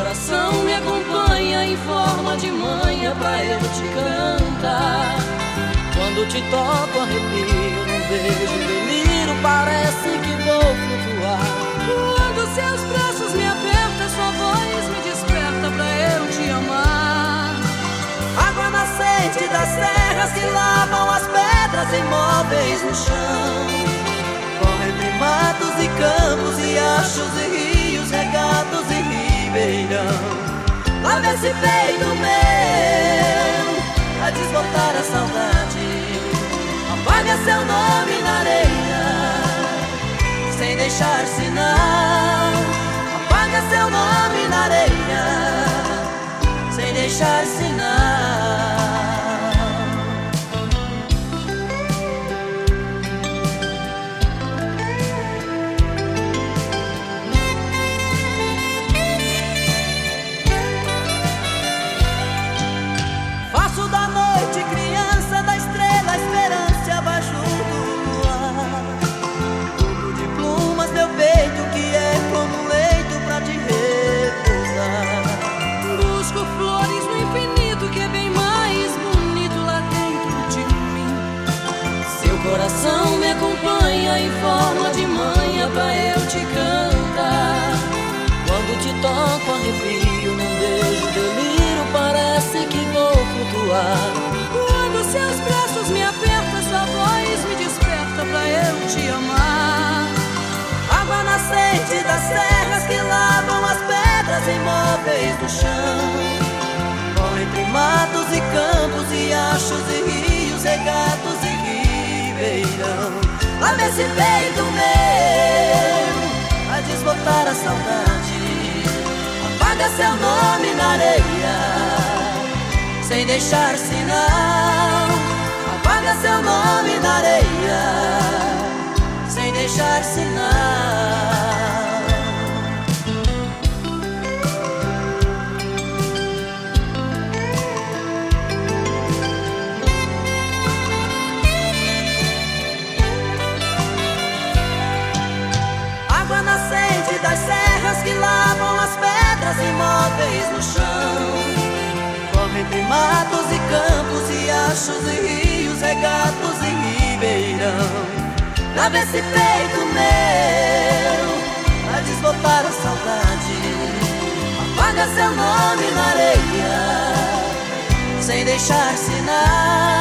coração me acompanha em forma de manha pra eu te cantar. Quando te toco arrepio, num beijo delírio, parece que vou flutuar. Quando seus braços me apertam, sua voz me desperta pra eu te amar. Água nascente das terras que lavam as pedras imóveis no chão. Corre entre matos e campos, riachos e rios, regatos e ribeirão. Lava esse peito meu pra desbotar a saudade. Apaga seu nome na areia sem deixar sinal. Apaga seu nome na areia sem deixar sinal. Faço da noite criança, da estrela esperança abaixo do luar. Tudo de plumas meu peito, que é como um leito pra te repousar. Busco flores no infinito, que é bem mais bonito lá dentro de mim. Seu coração me acompanha em forma de manha pra eu te cantar. Quando te toco arrepio, num beijo delírio, parece que vou flutuar. Quando seus braços me apertam, sua voz me desperta pra eu te amar. Água nascente das terras que lavam as pedras imóveis do chão. Corre entre matos e campos, riachos e rios, regatos e ribeirão. Lava esse peito meu a desbotar a saudade. Apaga seu nome na areia sem deixar sinal. Apaga seu nome na areia sem deixar sinal. Água nascente das serras que lavam as pedras imóveis no chão. Corre entre matos e campos, riachos e rios, regatos e ribeirão. Lava esse peito meu pra desbotar a saudade. Apaga seu nome na areia sem deixar sinal.